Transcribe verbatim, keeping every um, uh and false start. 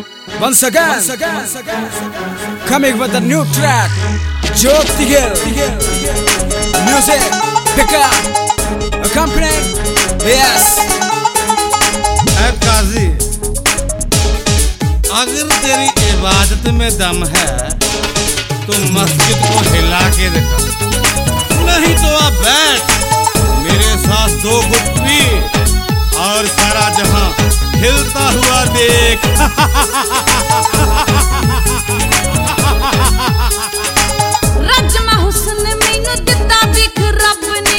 Once again, coming with a new track, Joke Tigil, music, Pika, accompanying, yes. ऐ काजी, अगर तेरी इबादत में दम है तो मस्जिद को हिला के दिखा, नहीं तो आप बैठ मेरे साथ दो घुट पी और सारा जहां हिलता हुआ देख। रजमा हुस्न मैनू दिता विख रब ने।